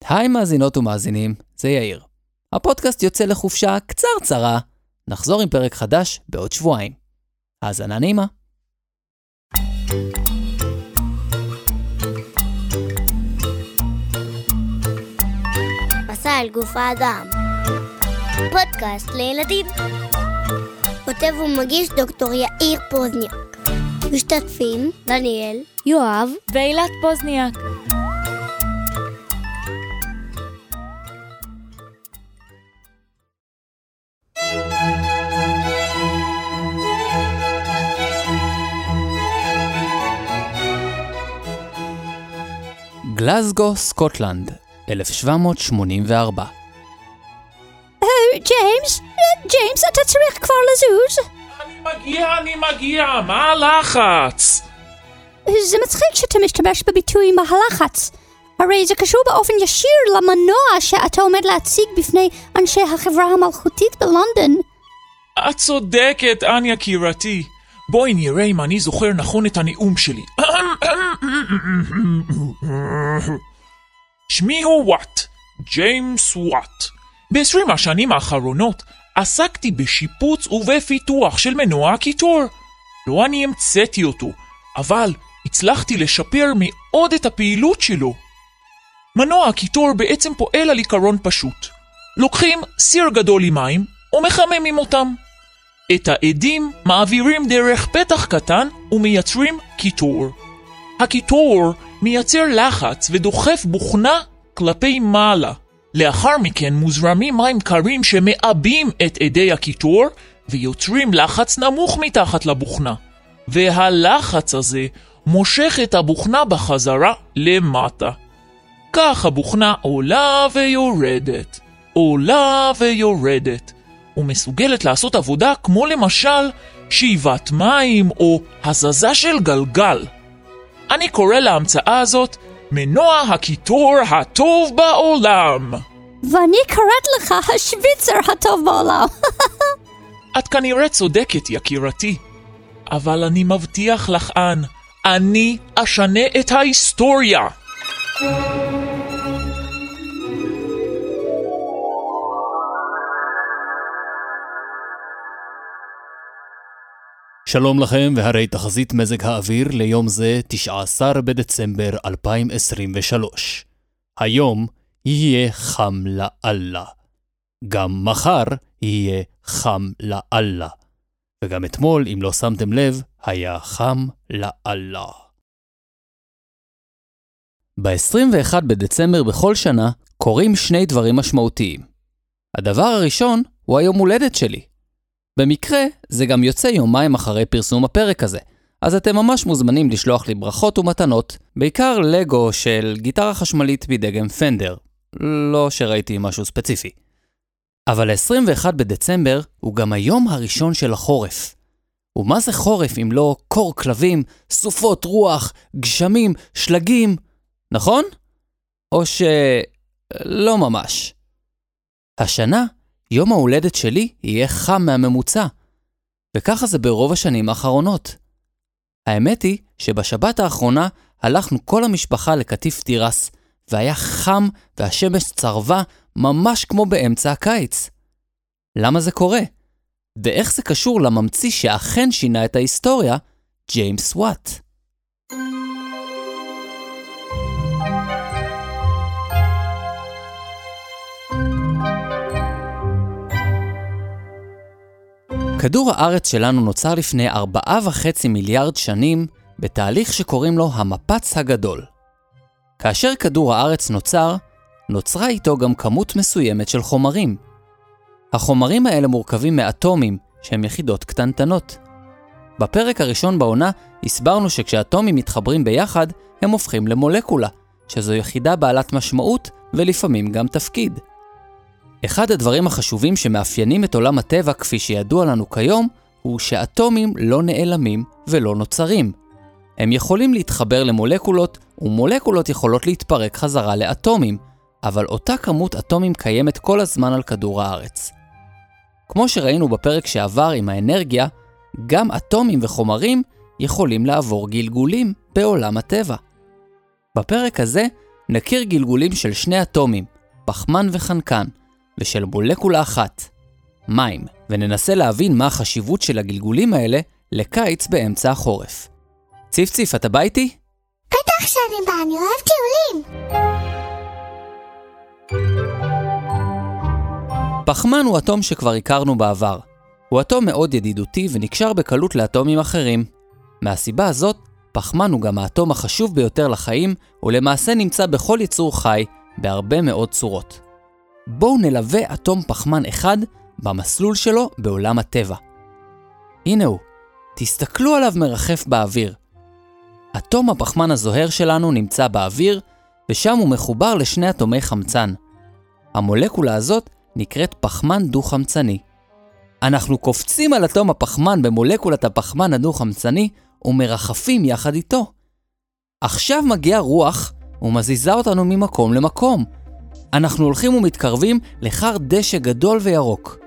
היי מאזינות ומאזינים, זה יאיר. הפודקאסט יוצא לחופשה קצרה, נחזור עם פרק חדש בעוד שבועיים. האזנה נעימה. מסע על גוף האדם, פודקאסט לילדים. כותב ומגיש דוקטור יאיר פוזניאק. משתתפים דניאל, יואב ואילת פוזניאק. גלזגו, סקוטלנד, 1784. ג'יימס, אתה צריך כבר לזוז? אני מגיע, מה הלחץ? זה מצחיק שאתה משתמש בביטוי מה הלחץ. הרי זה קשור באופן ישיר למנוע שאתה עומד להציג בפני אנשי החברה המלכותית בלונדון. את צודקת, אניה קירתי. בואי נראה אם אני זוכר נכון את הנאום שלי. שמי הוא וואט, ג'יימס וואט. ב-20 השנים האחרונות עסקתי בשיפוץ ובפיתוח של מנוע הקיטור. לא אני המצאתי אותו, אבל הצלחתי לשפר מאוד את הפעילות שלו. מנוע הקיטור בעצם פועל על עיקרון פשוט. לוקחים סיר גדול עם מים ומחממים אותם. את העדים מעבירים דרך פתח קטן ומייצרים קיטור. הקיטור מייצר לחץ ודוחף בוכנה כלפי מעלה. לאחר מכן מוזרמים מים קרים שמעבים את עדי הקיטור ויוצרים לחץ נמוך מתחת לבוכנה. והלחץ הזה מושך את הבוכנה בחזרה למטה. כך הבוכנה עולה ויורדת, עולה ויורדת, ומסוגלת לעשות עבודה כמו למשל שאיבת מים או הזזה של גלגל. אני קורא להמצאה הזאת מנוע הקיטור הטוב בעולם. ואני קוראת לך השוויצר הטוב בעולם. את כנראה צודקת, יקירתי. אבל אני מבטיח לך, אני אשנה את ההיסטוריה. שלום לכם, והרי תחזית מזג האוויר ליום זה 19 בדצמבר 2023. היום יהיה חם לאללה. גם מחר יהיה חם לאללה. וגם אתמול, אם לא שמתם לב, היה חם לאללה. ב-21 בדצמבר בכל שנה קורים שני דברים משמעותיים. הדבר הראשון הוא היום הולדת שלי. במקרה, זה גם יוצא יומיים אחרי פרסום הפרק הזה, אז אתם ממש מוזמנים לשלוח לי ברכות ומתנות, בעיקר לגו של גיטרה חשמלית בדגם פנדר, לא שראיתי משהו ספציפי. אבל ה-21 בדצמבר הוא גם היום הראשון של החורף. ומה זה חורף אם לא קור כלבים, סופות רוח, גשמים, שלגים, נכון? או לא ממש. השנה, יום ההולדת שלי יהיה חם מהממוצע, וככה זה ברוב השנים האחרונות. האמת היא שבשבת האחרונה הלכנו כל המשפחה לקטיף תירס, והיה חם והשמש צרבה ממש כמו באמצע הקיץ. למה זה קורה? ואיך זה קשור לממציא שאכן שינה את ההיסטוריה, ג'יימס וואט? כדור הארץ שלנו נוצר לפני 4.5 מיליארד שנים בתהליך שקוראים לו המפץ הגדול. כאשר כדור הארץ נוצר, נוצרה איתו גם כמות מסוימת של חומרים. החומרים האלה מורכבים מאטומים שהם יחידות קטנטנות. בפרק הראשון בעונה הסברנו שכשאטומים מתחברים ביחד הם הופכים למולקולה, שזו יחידה בעלת משמעות ולפעמים גם תפקיד. אחד הדברים החשובים שמאפיינים את עולם הטבע כפי שידוע לנו כיום, הוא שאטומים לא נעלמים ולא נוצרים. הם יכולים להתחבר למולקולות, ומולקולות יכולות להתפרק חזרה לאטומים, אבל אותה כמות אטומים קיימת כל הזמן על כדור הארץ. כמו שראינו בפרק שעבר עם האנרגיה, גם אטומים וחומרים יכולים לעבור גלגולים בעולם הטבע. בפרק הזה נכיר גלגולים של שני אטומים, פחמן וחנקן, ושל מולקולה אחת, מים, וננסה להבין מה החשיבות של הגלגולים האלה לקיץ באמצע החורף. ציפציף, אתה בא איתי? בטח שאני בא, אני אוהב טיולים. פחמן הוא אטום שכבר הכרנו בעבר. הוא אטום מאוד ידידותי ונקשר בקלות לאטומים אחרים. מהסיבה הזאת, פחמן הוא גם האטום החשוב ביותר לחיים, ולמעשה נמצא בכל יצור חי בהרבה מאוד צורות. בואו נלווה אטום פחמן אחד במסלול שלו בעולם הטבע. הנה הוא, תסתכלו עליו מרחף באוויר. אטום הפחמן הזוהר שלנו נמצא באוויר, ושם הוא מחובר לשני אטומי חמצן. המולקולה הזאת נקראת פחמן דו-חמצני. אנחנו קופצים על אטום הפחמן במולקולת הפחמן הדו-חמצני ומרחפים יחד איתו. עכשיו מגיעה רוח ומזיזה אותנו ממקום למקום. אנחנו הולכים ומתקרבים לחר דשא גדול וירוק.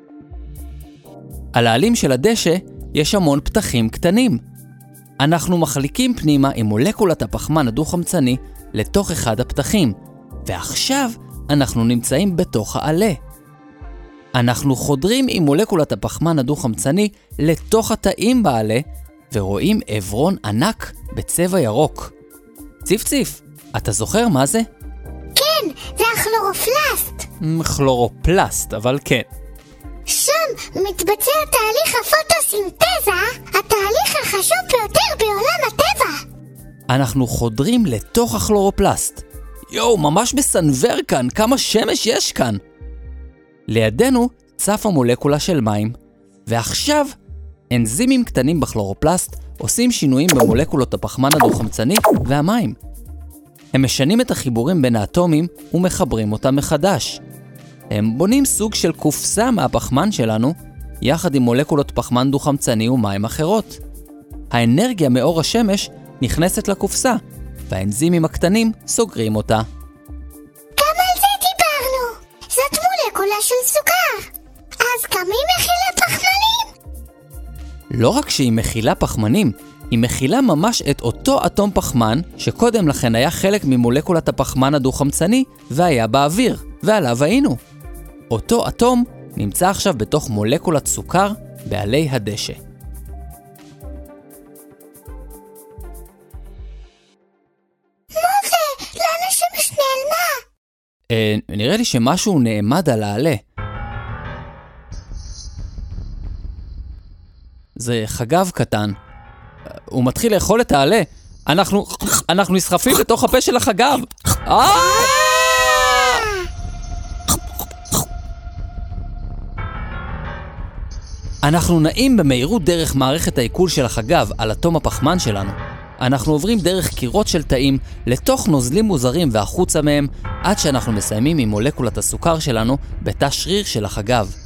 על העלים של הדשא יש המון פתחים קטנים. אנחנו מחליקים פנימה עם מולקולת הפחמן הדו-חמצני לתוך אחד הפתחים, ועכשיו אנחנו נמצאים בתוך העלה. אנחנו חודרים עם מולקולת הפחמן הדו-חמצני לתוך התאים בעלה, ורואים עברון ענק בצבע ירוק. ציפציף, אתה זוכר מה זה? כן, זה הכלורופלסט. כלורופלסט, אבל כן. שם מתבצע תהליך הפוטוסינתזה, התהליך החשוב ביותר בעולם הטבע. אנחנו חודרים לתוך הכלורופלסט. יואו, ממש בסנבר כאן, כמה שמש יש כאן. לידינו צפה מולקולה של מים, ועכשיו אנזימים קטנים בכלורופלסט עושים שינויים במולקולות הפחמן הדו-חמצני והמים. הם משנים את החיבורים בין האטומים ומחברים אותם מחדש. הם בונים סוג של קופסה מהפחמן שלנו, יחד עם מולקולות פחמן דו-חמצני ומים אחרות. האנרגיה מאור השמש נכנסת לקופסה, והאנזימים הקטנים סוגרים אותה. גם על זה דיברנו. זאת מולקולה של סוכר. אז כמה היא מכילה פחמנים? לא רק שהיא מכילה פחמנים, היא מכילה ממש את אותו אטום פחמן שקודם לכן היה חלק ממולקולת הפחמן הדו-חמצני והיה באוויר, ועליו היינו. אותו אטום נמצא עכשיו בתוך מולקולת סוכר בעלי הדשא. מה זה? לאן השמש נעלמה? נראה לי שמשהו נעמד על העלה. זה חגב קטן. הוא מתחיל לאכול את העלה. אנחנו נסחפים לתוך הפה של החגב. אנחנו נעים במהירות דרך מערכת העיכול של החגב על אטום הפחמן שלנו. אנחנו עוברים דרך קירות של תאים לתוך נוזלים מוזרים והחוצה מהם, עד שאנחנו מסיימים עם מולקולת הסוכר שלנו בתא שריר של החגב.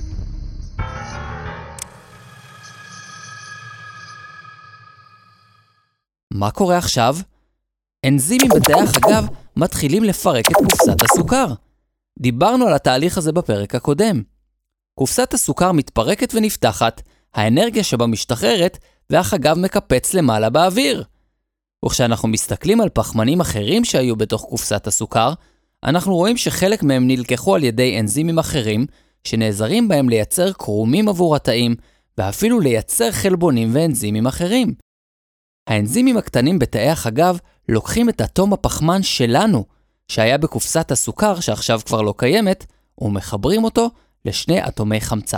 מה קורה עכשיו? אנזימים בתאי החגב מתחילים לפרק את קופסת הסוכר. דיברנו על התהליך הזה בפרק הקודם. קופסת הסוכר מתפרקת ונפתחת, האנרגיה שבה משתחררת, והחגב מקפץ למעלה באוויר. וכשאנחנו מסתכלים על פחמנים אחרים שהיו בתוך קופסת הסוכר, אנחנו רואים שחלק מהם נלקחו על ידי אנזימים אחרים, שנעזרים בהם לייצר קרומים עבור התאים, ואפילו לייצר חלבונים ואנזימים אחרים. האנזימים הקטנים בתאי החגב לוקחים את אטום הפחמן שלנו, שהיה בקופסת הסוכר שעכשיו כבר לא קיימת, ומחברים אותו לשני אטומי חמצן.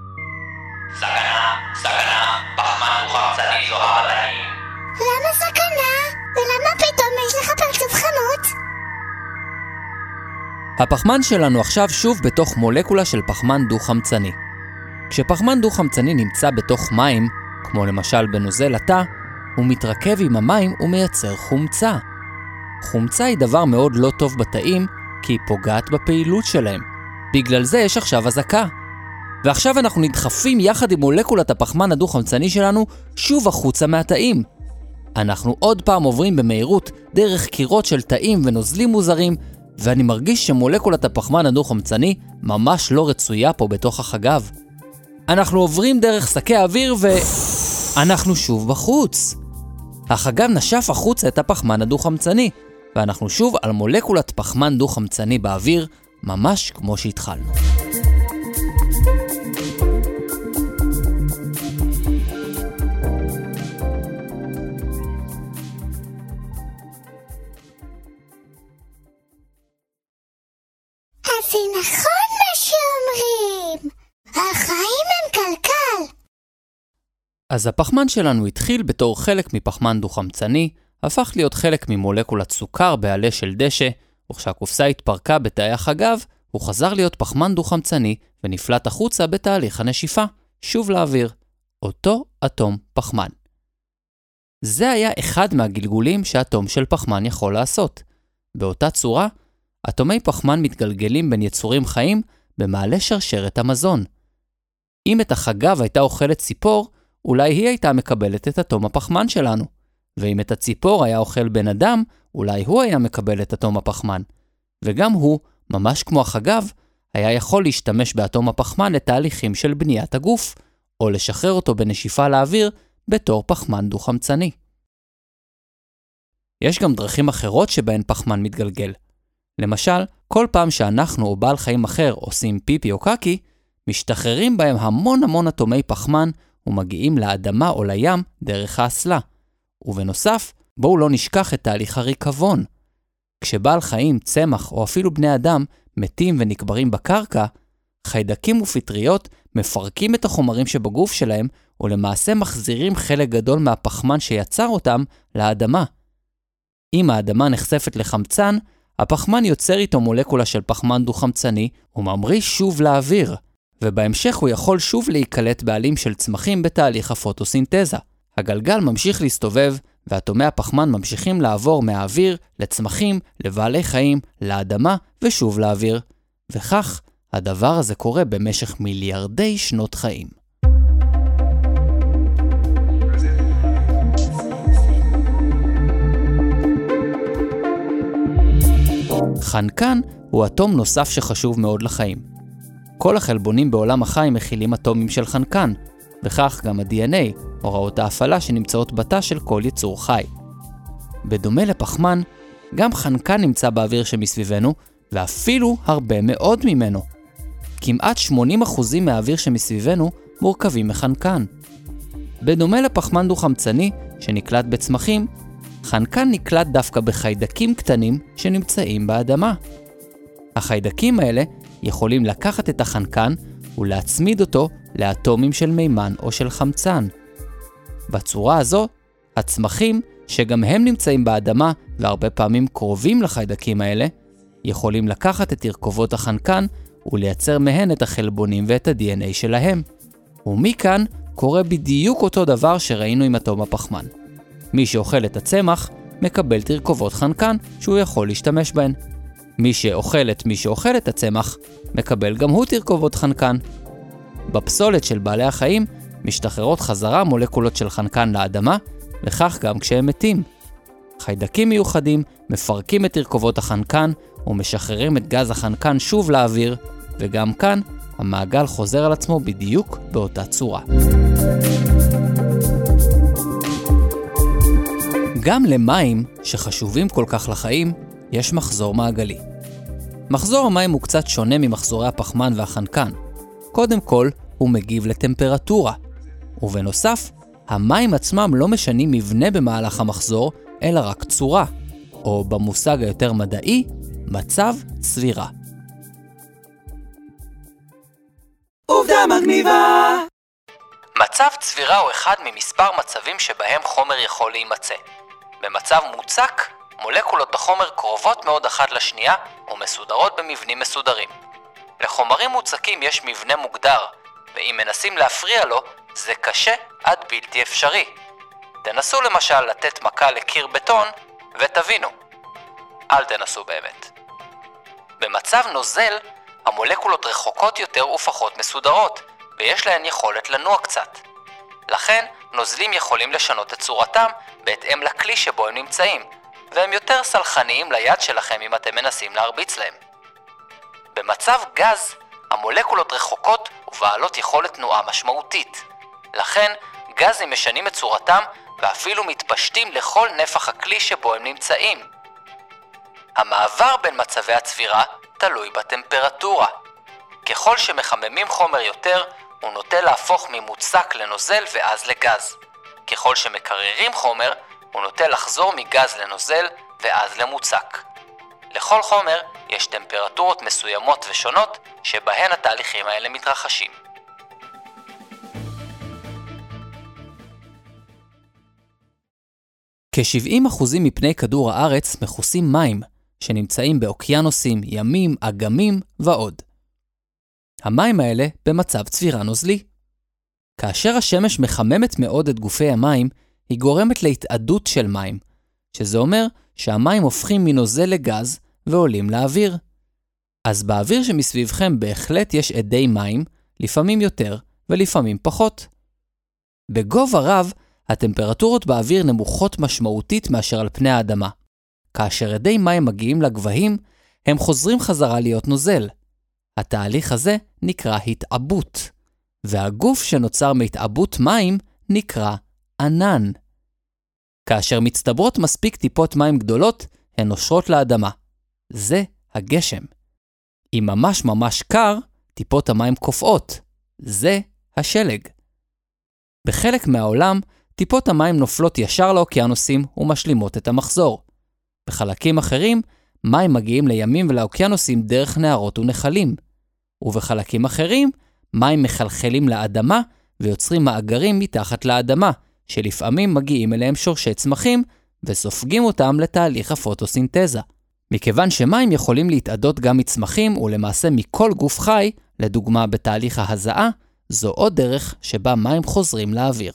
סכנה, פחמן דו-חמצני זוהר בתאים. למה סכנה? ולמה פתאום יש לך פרצוף חמוץ? הפחמן שלנו עכשיו שוב בתוך מולקולה של פחמן דו-חמצני. כשפחמן דו-חמצני נמצא בתוך מים, כמו למשל בנוזל התא, הוא מתרכב עם המים ומייצר חומצה. חומצה היא דבר מאוד לא טוב בתאים, כי היא פוגעת בפעילות שלהם. בגלל זה יש עכשיו הזקה. ועכשיו אנחנו נדחפים יחד עם מולקולת הפחמן הדו-חמצני שלנו שוב החוצה מהתאים. אנחנו עוד פעם עוברים במהירות דרך קירות של תאים ונוזלים מוזרים, ואני מרגיש שמולקולת הפחמן הדו-חמצני ממש לא רצויה פה בתוך החגב. אנחנו עוברים דרך שקי האוויר ואנחנו שוב בחוץ. החגב נשף החוצה את הפחמן הדו-חמצני, ואנחנו שוב על מולקולת פחמן דו-חמצני באוויר, ממש כמו שהתחלנו. אז זה נכון מה שאומרים, החיים הם קלקל. אז הפחמן שלנו התחיל בתור חלק מפחמן דו-חמצני, הפך להיות חלק ממולקולת סוכר בעלה של דשא, וכשהקופסה התפרקה בתאי החגב, הוא חזר להיות פחמן דו-חמצני ונפלט החוצה בתהליך הנשיפה, שוב לאוויר, אותו אטום פחמן. זה היה אחד מהגלגולים שאטום של פחמן יכול לעשות. באותה צורה, אטומי פחמן מתגלגלים בין יצורים חיים במעלה שרשרת המזון. אם את החגב הייתה אוכלת ציפור, אולי היא הייתה מקבלת את אטום הפחמן שלנו. ואם את הציפור היה אוכל בן אדם, אולי הוא היה מקבל את אטום הפחמן. וגם הוא, ממש כמו החגב, היה יכול להשתמש באטום הפחמן לתהליכים של בניית הגוף, או לשחרר אותו בנשיפה לאוויר בתור פחמן דו-חמצני. יש גם דרכים אחרות שבהן פחמן מתגלגל. למשל, כל פעם שאנחנו או בעל חיים אחר עושים פיפי או קקי, משתחררים בהם המון אטומי פחמן ומגיעים לאדמה או לים דרך האסלה. ובנוסף, בואו לא נשכח את תהליך הריקבון. כשבעל חיים, צמח או אפילו בני אדם מתים ונקברים בקרקע, חיידקים ופטריות מפרקים את החומרים שבגוף שלהם ולמעשה מחזירים חלק גדול מהפחמן שיצר אותם לאדמה. אם האדמה נחשפת לחמצן, הפחמן יוצר איתו מולקולה של פחמן דו-חמצני וממריש שוב לאוויר, ובהמשך הוא יכול שוב להיקלט בעלים של צמחים בתהליך הפוטוסינתזה. הגלגל ממשיך להסתובב, ואטומי הפחמן ממשיכים לעבור מהאוויר לצמחים, לבעלי חיים, לאדמה ושוב לאוויר. וכך, הדבר הזה קורה במשך מיליארדי שנות חיים. חנקן הוא אטום נוסף שחשוב מאוד לחיים. כל החלבונים בעולם החי מכילים אטומים של חנקן, וכך גם ה-DNA, הוראות ההפעלה שנמצאות בתא של כל יצור חי. בדומה לפחמן, גם חנקן נמצא באוויר שמסביבנו, ואפילו הרבה מאוד ממנו. כמעט 80% מהאוויר שמסביבנו מורכבים מחנקן. בדומה לפחמן דו-חמצני שנקלט בצמחים, חנקן נקלט דווקא בחיידקים קטנים שנמצאים באדמה. החיידקים האלה יכולים לקחת את החנקן ולהצמיד אותו לאטומים של מימן או של חמצן. בצורה הזו, הצמחים, שגם הם נמצאים באדמה והרבה פעמים קרובים לחיידקים האלה, יכולים לקחת את תרכובות החנקן ולייצר מהן את החלבונים ואת ה-DNA שלהם. ומכאן קורה בדיוק אותו דבר שראינו עם אטום הפחמן. מי שאוכל את הצמח מקבל תרכובות חנקן שהוא יכול להשתמש בהן. מי שאוכל את הצמח מקבל גם הוא תרכובות חנקן. בפסולת של בעלי החיים משתחררות חזרה מולקולות של חנקן לאדמה, וכך גם כשהם מתים. חיידקים מיוחדים מפרקים את תרכובות החנקן ומשחררים את גז החנקן שוב לאוויר, וגם כאן המעגל חוזר על עצמו בדיוק באותה צורה. גם למים שחשובים כל כך לחיים יש מחזור מעגלי. מחזור המים הוא קצת שונה ממחזורי הפחמן והחנקן. קודם כל, הוא מגיב לטמפרטורה. ובנוסף, המים עצמם לא משנים מבנה במהלך המחזור, אלא רק צורה, או במושג היותר מדעי, מצב צבירה. עובדה מגניבה! מצב צבירה הוא אחד ממספר מצבים שבהם חומר יכול להימצא. במצב מוצק, מולקולות בחומר קרובות מאוד אחת לשנייה ומסודרות במבנים מסודרים. לחומרים מוצקים יש מבנה מוגדר, ואם מנסים להפריע לו, זה קשה עד בלתי אפשרי. תנסו למשל לתת מכה לקיר בטון ותבינו. אל תנסו באמת. במצב נוזל, המולקולות רחוקות יותר ופחות מסודרות, ויש להן יכולת לנוע קצת. לכן, נוזלים יכולים לשנות את צורתם בהתאם לכלי שבו הם נמצאים, והם יותר סלחניים ליד שלכם אם אתם מנסים להרביץ להם. במצב גז, המולקולות רחוקות ובעלות יכולת תנועה משמעותית. לכן, גזים משנים את צורתם ואפילו מתפשטים לכל נפח הכלי שבו הם נמצאים. המעבר בין מצבי הצבירה תלוי בטמפרטורה. ככל שמחממים חומר יותר, הוא נוטה להפוך ממוצק לנוזל ואז לגז. ככל שמקררים חומר, הוא נוטה לחזור מגז לנוזל ואז למוצק. לכל חומר יש טמפרטורות מסוימות ושונות שבהן התהליכים האלה מתרחשים. כ-70% מפני כדור הארץ מכוסים מים, שנמצאים באוקיינוסים, ימים, אגמים ועוד. המים האלה במצב צבירה נוזלי. כאשר השמש מחממת מאוד את גופי המים, היא גורמת להתאדות של מים, שזה אומר שהמים הופכים מנוזל לגז ועולים לאוויר. אז באוויר שמסביבכם בהחלט יש עדי מים, לפעמים יותר ולפעמים פחות. בגובה רב, הטמפרטורות באוויר נמוכות משמעותית מאשר על פני האדמה. כאשר עדי מים מגיעים לגבהים, הם חוזרים חזרה להיות נוזל. התהליך הזה נקרא התעבות, והגוף שנוצר מהתעבות מים נקרא ענן. כאשר מצטברות מספיק טיפות מים גדולות, הן נושרות לאדמה. זה הגשם. אם ממש ממש קר, טיפות המים קופאות. זה השלג. בחלק מהעולם, טיפות המים נופלות ישר לאוקיינוסים ומשלימות את המחזור. בחלקים אחרים, מים מגיעים לימים ולאוקיינוסים דרך נהרות ונחלים. ובחלקים אחרים, מים מחלחלים לאדמה ויוצרים מאגרים מתחת לאדמה, שלפעמים מגיעים אליהם שורשי צמחים וסופגים אותם לתהליך הפוטוסינתזה. מכיוון שמים יכולים להתאדות גם מצמחים ולמעשה מכל גוף חי, לדוגמה בתהליך ההזעה, זו עוד דרך שבה מים חוזרים לאוויר.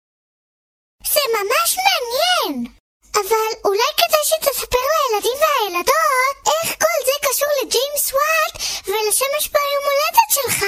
זה ממש מעניין! אבל אולי כדאי שתספר לילדים והילדות איך כל זה קשור לג'יימס וואט ולשמש ביום הולדת שלך.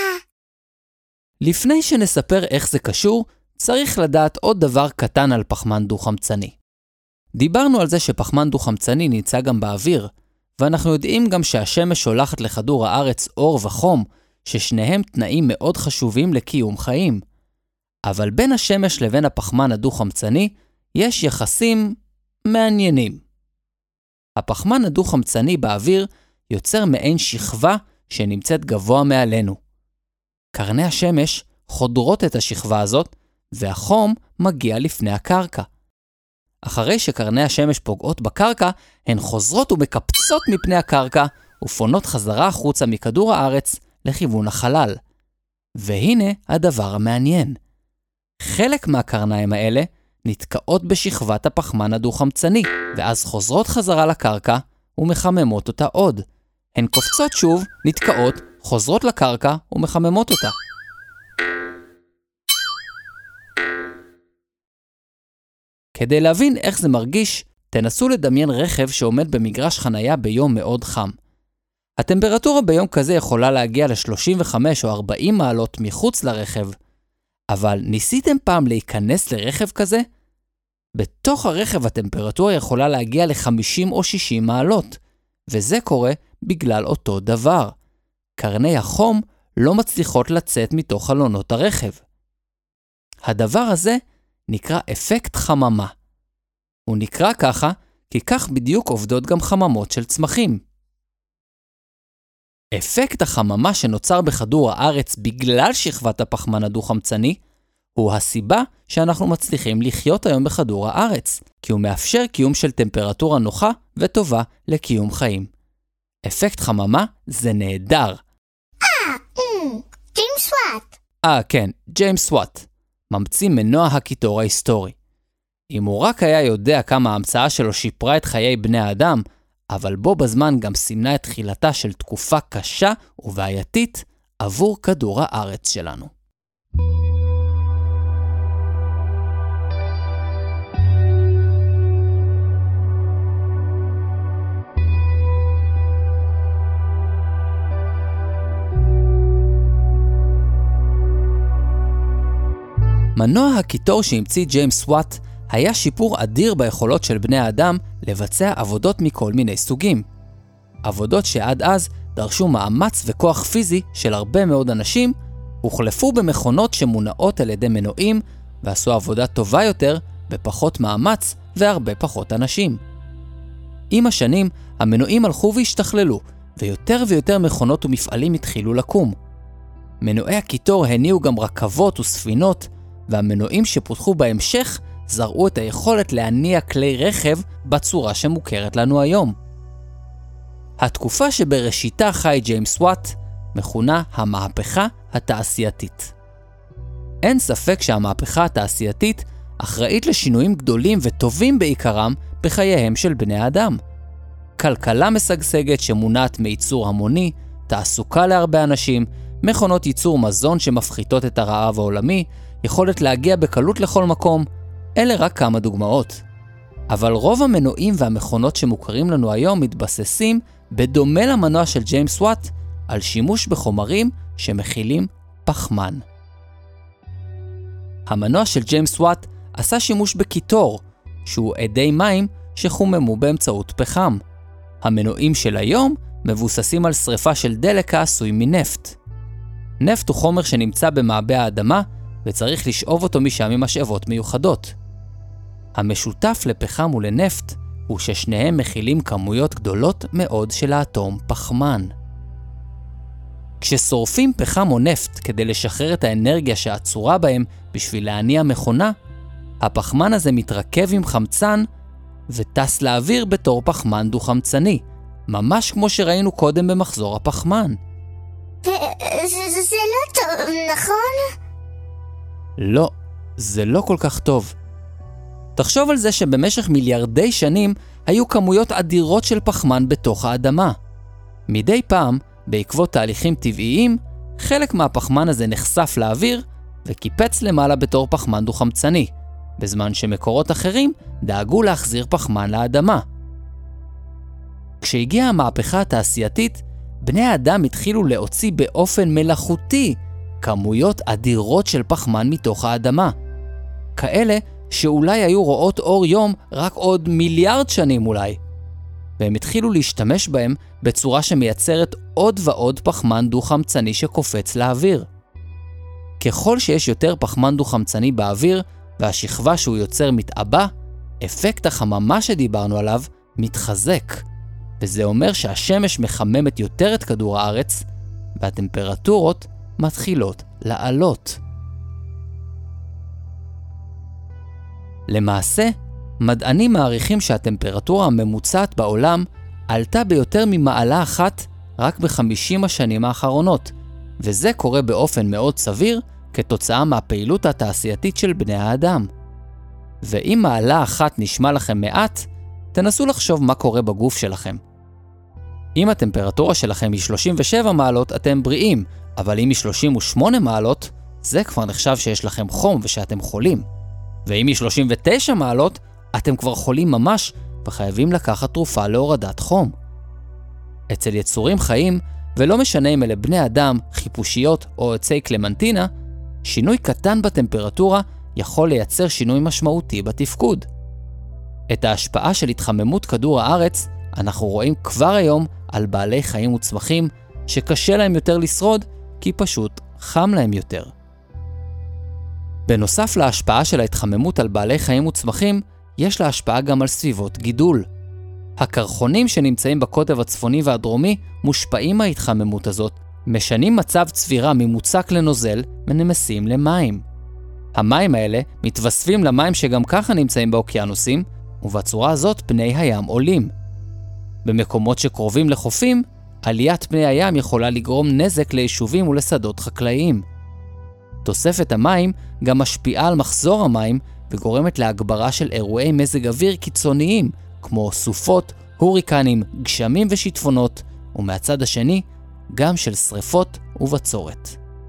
לפני שנספר איך זה קשור, צריך לדעת עוד דבר קטן על פחמן דו-חמצני. דיברנו על זה שפחמן דו-חמצני נמצא גם באוויר, ואנחנו יודעים גם שהשמש שולחת לכדור הארץ אור וחום, ששניהם תנאים מאוד חשובים לקיום חיים. אבל בין השמש לבין הפחמן הדו-חמצני יש יחסים מעניינים. הפחמן הדו-חמצני באוויר יוצר מעין שכבה שנמצאת גבוה מעלינו. קרני השמש חודרות את השכבה הזאת, והחום מגיע לפני הקרקע. אחרי שקרני השמש פוגעות בקרקע, הן חוזרות ומקפצות מפני הקרקע, ופונות חזרה החוצה מכדור הארץ לכיוון החלל. והנה הדבר המעניין. חלק מהקרניים האלה נתקעות בשכבת הפחמן הדו-חמצני, ואז חוזרות חזרה לקרקע ומחממות אותה עוד. הן קופצות שוב, נתקעות, חוזרות לקרקע ומחממות אותה. כדי להבין איך זה מרגיש, תנסו לדמיין רכב שעומד במגרש חנייה ביום מאוד חם. הטמפרטורה ביום כזה יכולה להגיע ל-35 או 40 מעלות מחוץ לרכב, אבל ניסיתם פעם להיכנס לרכב כזה? בתוך הרכב הטמפרטורה יכולה להגיע ל-50 או 60 מעלות, וזה קורה בגלל אותו דבר. קרני החום לא מצליחות לצאת מתוך חלונות הרכב. הדבר הזה נקרא אפקט חממה. הוא נקרא ככה כי כך בדיוק עובדות גם חממות של צמחים. אפקט החממה שנוצר בכדור הארץ בגלל שכבת הפחמן הדו-חמצני הוא הסיבה שאנחנו מצליחים לחיות היום בכדור הארץ, כי הוא מאפשר קיום של טמפרטורה נוחה וטובה לקיום חיים. אפקט חממה זה נהדר. ג'יימס וואט. כן, ג'יימס וואט. ממציא מנוע הקיטור ההיסטורי. אם הוא רק היה יודע כמה ההמצאה שלו שיפרה את חיי בני האדם, אבל בו בזמן גם סימנה את תחילתה של תקופה קשה ובעייתית עבור כדור הארץ שלנו. מנוע הקיטור שהמציא ג'יימס וואט היה שיפור אדיר ביכולות של בני האדם לבצע עבודות מכל מיני סוגים. עבודות שעד אז דרשו מאמץ וכוח פיזי של הרבה מאוד אנשים, הוחלפו במכונות שמונעות על ידי מנועים ועשו עבודה טובה יותר בפחות מאמץ והרבה פחות אנשים. עם השנים, המנועים הלכו והשתכללו, ויותר ויותר מכונות ומפעלים התחילו לקום. מנועי הקיטור הניעו גם רכבות וספינות, והמנועים שפותחו בהמשך זרעו את היכולת להניע כלי רכב בצורה שמוכרת לנו היום. התקופה שבראשיתה חי ג'יימס וואט מכונה המהפכה התעשייתית. אין ספק שהמהפכה התעשייתית אחראית לשינויים גדולים וטובים בעיקרם בחייהם של בני האדם. כלכלה משגשגת שמונעת מייצור המוני, תעסוקה להרבה אנשים, מכונות ייצור מזון שמפחיתות את הרעב העולמי, יכולת להגיע בקלות לכל מקום. אלה רק כמה דוגמאות. אבל רוב המנועים והמכונות שמוכרים לנו היום מתבססים, בדומה למנוע של ג'יימס וואט, על שימוש בחומרים שמכילים פחמן. המנוע של ג'יימס וואט עשה שימוש בקיטור, שהוא אדי מים שחוממו באמצעות פחם. המנועים של היום מבוססים על שריפה של דלק העשוי מנפט. נפט הוא חומר שנמצא במעבה האדמה וצריך לשאוב אותו משם ממשאבות מיוחדות. המשותף לפחם ולנפט הוא ששניהם מכילים כמויות גדולות מאוד של האטום פחמן. כששורפים פחם או נפט כדי לשחרר את האנרגיה שעצורה בהם בשביל להניע מכונה, הפחמן הזה מתרכב עם חמצן וטס לאוויר בתור פחמן דו-חמצני, ממש כמו שראינו קודם במחזור הפחמן. זה לא טוב, נכון? לא, זה לא כל כך טוב. תחשוב על זה שבמשך מיליארדי שנים היו כמויות אדירות של פחמן בתוך האדמה. מדי פעם, בעקבות תהליכים טבעיים, חלק מהפחמן הזה נחשף לאוויר וקיפץ למעלה בתור פחמן דו-חמצני, בזמן שמקורות אחרים דאגו להחזיר פחמן לאדמה. כשהגיעה המהפכה התעשייתית, בני האדם התחילו להוציא באופן מלאכותי כמויות אדירות של פחמן מתוך האדמה. כאלה שאולי היו רואות אור יום רק עוד מיליארד שנים אולי. והם התחילו להשתמש בהם בצורה שמייצרת עוד ועוד פחמן דו-חמצני שקופץ לאוויר. ככל שיש יותר פחמן דו-חמצני באוויר והשכבה שהוא יוצר מתעבה, אפקט החממה שדיברנו עליו מתחזק. וזה אומר שהשמש מחממת יותר את כדור הארץ והטמפרטורות מתחילות לעלות. למעשה, מדענים מעריכים שהטמפרטורה הממוצעת בעולם עלתה ביותר ממעלה אחת רק ב-50 השנים האחרונות, וזה קורה באופן מאוד סביר כתוצאה מהפעילות התעשייתית של בני האדם. ואם מעלה אחת נשמע לכם מעט, תנסו לחשוב מה קורה בגוף שלכם. אם הטמפרטורה שלכם היא 37 מעלות, אתם בריאים, אבל אם היא 38 מעלות, זה כבר נחשב שיש לכם חום ושאתם חולים. ואם היא 39 מעלות, אתם כבר חולים ממש וחייבים לקחת תרופה להורדת חום. אצל יצורים חיים, ולא משנה אם אלה בני אדם, חיפושיות או עצי קלמנטינה, שינוי קטן בטמפרטורה יכול לייצר שינוי משמעותי בתפקוד. את ההשפעה של התחממות כדור הארץ אנחנו רואים כבר היום על בעלי חיים וצמחים שקשה להם יותר לשרוד כי פשוט חם להם יותר. בנוסף להשפעה של ההתחממות על בעלי חיים וצמחים, יש לה השפעה גם על סביבות גידול. הקרחונים שנמצאים בקוטב הצפוני והדרומי מושפעים מההתחממות הזאת, משנים מצב צבירה ממוצק לנוזל ונמסים למים. המים האלה מתווספים למים שגם ככה נמצאים באוקיינוסים, ובצורה הזאת פני הים עולים. במקומות שקרובים לחופים, עליית פני הים יכולה לגרום נזק ליישובים ולשדות חקלאיים. תוספת המים גם משפיעה על מחזור המים וגורמת להגברה של אירועי מזג אוויר קיצוניים, כמו סופות, הוריקנים, גשמים ושיטפונות, ומהצד השני, גם של שריפות ובצורת.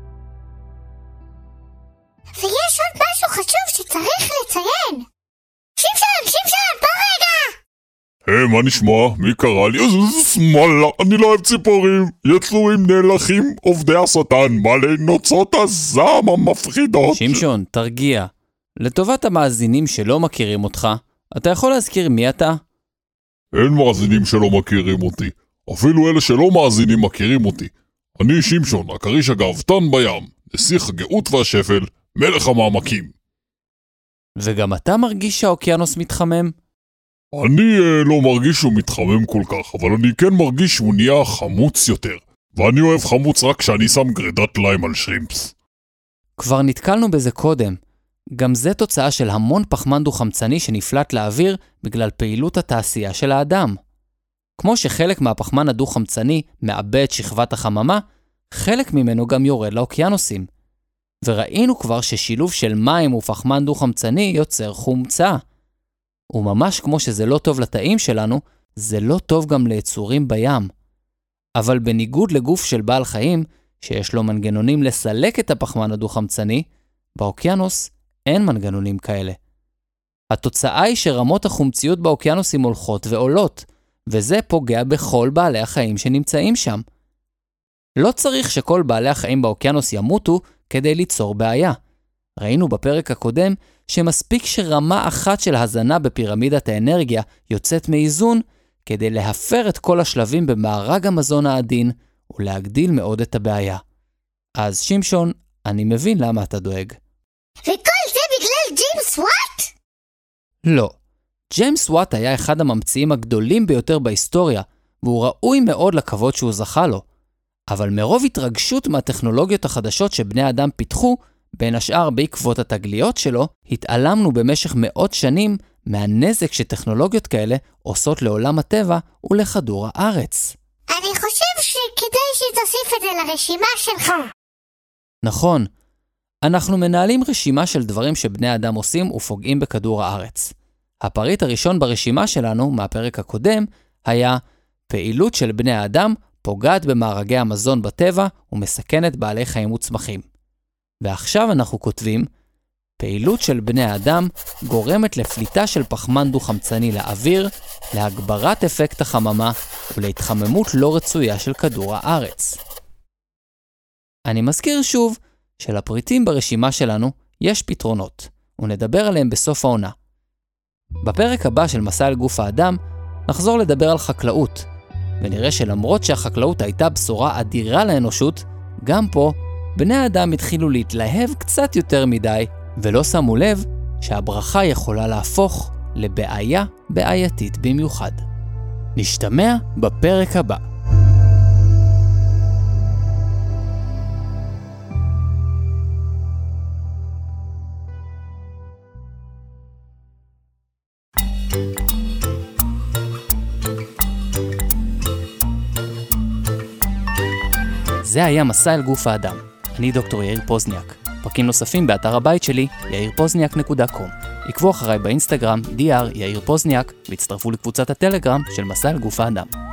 ויש עוד משהו חשוב שצריך לציין. שמשון, פה רגע! מה נשמע? מי קרא לי? איזה שמאלה, אני לא אוהב ציפורים. יצורים נאלחים, עובדי השטן, מלא נוצות הזעם המפחידות. שמשון, תרגיע. לטובת המאזינים שלא מכירים אותך, אתה יכול להזכיר מי אתה? אין מאזינים שלא מכירים אותי. אפילו אלה שלא מאזינים מכירים אותי. אני שמשון, הכריש הגאוותן בים, נסיך הגאות והשפל, מלך המעמקים. וגם אתה מרגיש שהאוקיינוס מתחמם? אני לא מרגיש שהוא מתחמם כל כך, אבל אני כן מרגיש שהוא נהיה חמוץ יותר. ואני אוהב חמוץ רק כשאני שם גרידת ליים על שרימפס. כבר נתקלנו בזה קודם. גם זה תוצאה של המון פחמן דו-חמצני שנפלט לאוויר בגלל פעילות התעשייה של האדם. כמו שחלק מהפחמן הדו-חמצני מאבד שכבת החממה, חלק ממנו גם יורד לאוקיינוסים. וראינו כבר ששילוב של מים ופחמן דו-חמצני יוצר חומצה. וממש כמו שזה לא טוב לתאים שלנו, זה לא טוב גם ליצורים בים. אבל בניגוד לגוף של בעל חיים, שיש לו מנגנונים לסלק את הפחמן הדו-חמצני, באוקיינוס אין מנגנונים כאלה. התוצאה היא שרמות החומציות באוקיינוסים הולכות ועולות, וזה פוגע בכל בעלי החיים שנמצאים שם. לא צריך שכל בעלי החיים באוקיינוס ימותו כדי ליצור בעיה. ראינו בפרק הקודם שמספיק שרמה אחת של הזנה בפירמידת האנרגיה יוצאת מאיזון כדי להפר את כל השלבים במארג המזון העדין ולהגדיל מאוד את הבעיה. אז שמשון, אני מבין למה אתה דואג. וכל זה בגלל ג'יימס וואט? לא. ג'יימס וואט היה אחד הממציאים הגדולים ביותר בהיסטוריה, והוא ראוי מאוד לכבוד שהוא זכה לו. אבל מרוב התרגשות מהטכנולוגיות החדשות שבני אדם פיתחו, בין השאר בעקבות התגליות שלו, התעלמנו במשך מאות שנים מהנזק שטכנולוגיות כאלה עושות לעולם הטבע ולכדור הארץ. אני חושב שכדאי שתוסיף את זה לרשימה שלך. נכון. אנחנו מנהלים רשימה של דברים שבני אדם עושים ופוגעים בכדור הארץ. הפריט הראשון ברשימה שלנו, מהפרק הקודם, היה פעילות של בני האדם פוגעת במארגי המזון בטבע ומסכנת בעלי חיים וצמחים. ועכשיו אנחנו כותבים, פעילות של בני האדם גורמת לפליטה של פחמן דו-חמצני לאוויר, להגברת אפקט החממה ולהתחממות לא רצויה של כדור הארץ. אני מזכיר שוב שלפריטים ברשימה שלנו יש פתרונות, ונדבר עליהם בסוף העונה. בפרק הבא של מסע אל גוף האדם נחזור לדבר על חקלאות, ונראה שלמרות שהחקלאות הייתה בשורה אדירה לאנושות, גם פה בני האדם התחילו להתלהב קצת יותר מדי, ולא שמו לב שהברכה יכולה להפוך לבעיה בעייתית במיוחד. נשתמע בפרק הבא. זה היה מסע אל גוף האדם. אני דוקטור יאיר פוזניאק. פרקים נוספים באתר הבית שלי, yairpozniak.com. עקבו אחריי באינסטגרם, dr יאיר פוזניאק, והצטרפו לקבוצת הטלגרם של מסע אל גוף האדם.